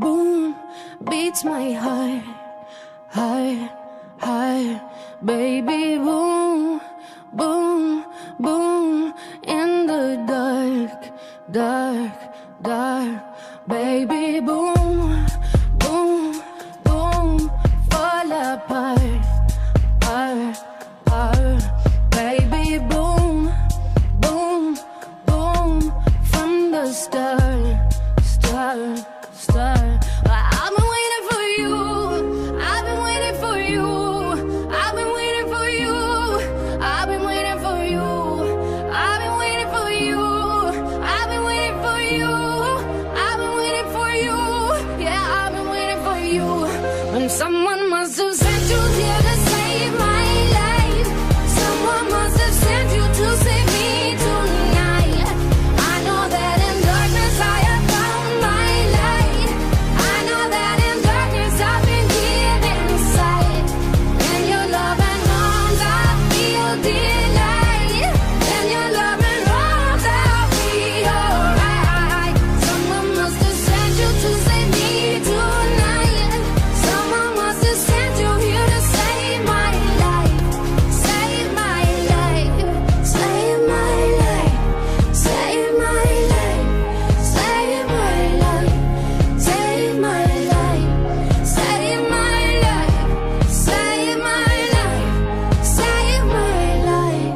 boom, beats my heart, heart, heart. Baby, boom, boom, boom, in the dark, dark, dark. Baby, boom, boom, boom, fall apart, heart, heart. Baby, boom, boom, boom, from the start, start, start. I've been waiting for you, I've been waiting for you, I've been waiting for you, I've been waiting for you, I've been waiting for you, I've been waiting for you, I've been waiting for you, yeah, I've been waiting for you. And someone must have sent you here to save my life. Someone must have sent you to save me tonight. I know that in darkness I have found my light. I know that in darkness I've been given sight. In your loving arms I feel delight. In your loving arms I'll be alright. Someone must have sent you to save me tonight. Someone must have sent you here to save my life. Save my life. Save my life. Save my life. Save my life. Save my life. Save my life. Save my life. Save my life.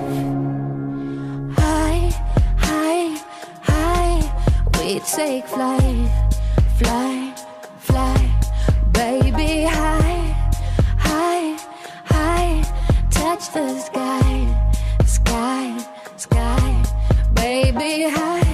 High, high, high. We take flight, fly, fly. Baby, high, high, high. Touch the sky, sky, sky. Baby, high,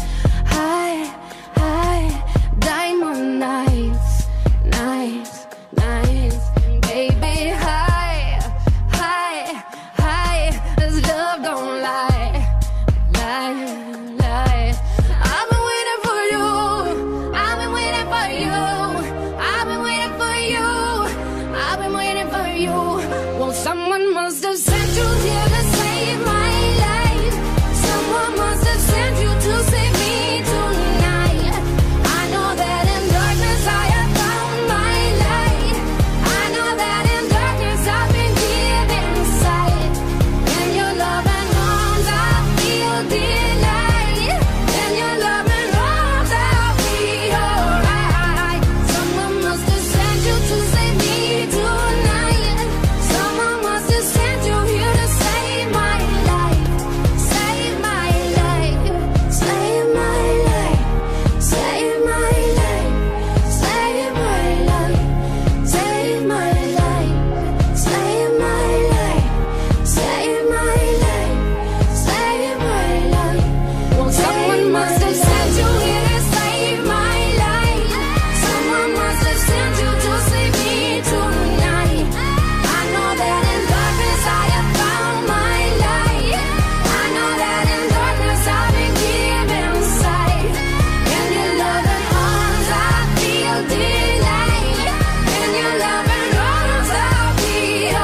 high, high. Diamond nights, nights, nights. Baby, high, high, high. This love don't lie, lie, lie. I've been waiting for you, I've been waiting for you, I've been waiting for you, I've been waiting for you. Well, someone must have sent you here to save my life. Someone must have sent you to save me tonight. I know that in darkness I have found my light. I know that in darkness I've been given sight. In your loving arms I feel delight. In your loving arms I'll be alright. Someone must have sent you to save me tonight. Someone must have sent you here to save my life. Save my life. Save my life. Save my life. Save my life. Save my life. Save my life. Save my life. Save my life. Well, someone must have sent you here to save my life. Someone must have sent you to save me tonight. I know that in darkness I have found my light. I know that in darkness I've been given sight. In your loving arms I feel delight. In your loving arms I'll be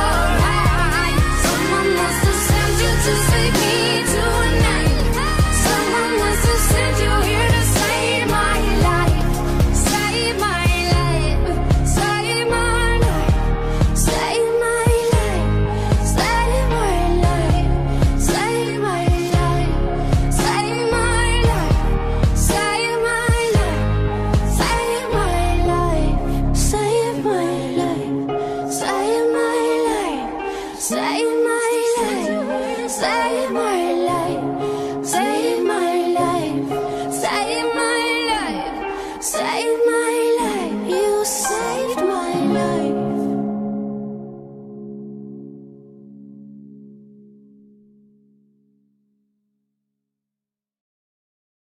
alright. Someone must have sent you to save me tonight. Someone must have sent you here to save my life. Save my life. Save my life. Save my life. Save my life. Save my life. Save my life. Save my life. Save my life. Save my life. Save my life. Save